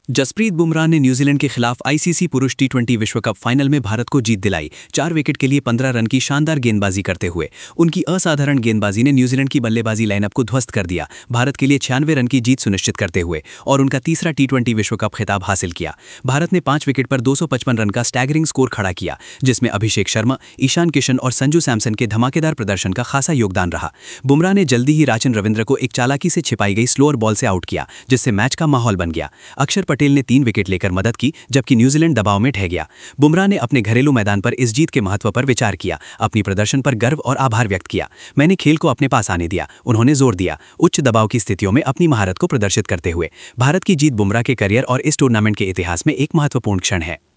जसप्रीत बुमराह ने न्यूजीलैंड के खिलाफ आईसीसी पुरुष टी20 विश्व कप फाइनल में भारत को जीत दिलाई। 4 विकेट के लिए 15 रन की शानदार गेंदबाजी करते हुए उनकी असाधारण गेंदबाजी ने न्यूजीलैंड की बल्लेबाजी लाइनअप को ध्वस्त कर दिया। भारत के लिए 96 रन की जीत सुनिश्चित करते हुए और उनका तीसरा टी20 विश्व कप खिताब हासिल किया। भारत ने 5 विकेट पर 255 रन का स्टैगरिंग स्कोर खड़ा किया, जिसमें अभिषेक शर्मा, ईशान किशन और संजू सैमसन के धमाकेदार प्रदर्शन का खासा योगदान रहा। बुमराह ने जल्दी ही राचिन रविंद्र को एक चालाकी से छिपाई गई स्लोअर बॉल से आउट किया, जिससे मैच का माहौल बन गया। अक्षर पटेल ने 3 विकेट लेकर मदद की, जबकि न्यूजीलैंड दबाव में ढह गया। बुमराह ने अपने घरेलू मैदान पर इस जीत के महत्व पर विचार किया, अपनी प्रदर्शन पर गर्व और आभार व्यक्त किया। मैंने खेल को अपने पास आने दिया, उन्होंने जोर दिया। उच्च दबाव की स्थितियों में अपनी महारत को प्रदर्शित करते हुए भारत की जीत बुमराह के करियर और इस टूर्नामेंट के इतिहास में एक महत्वपूर्ण क्षण है।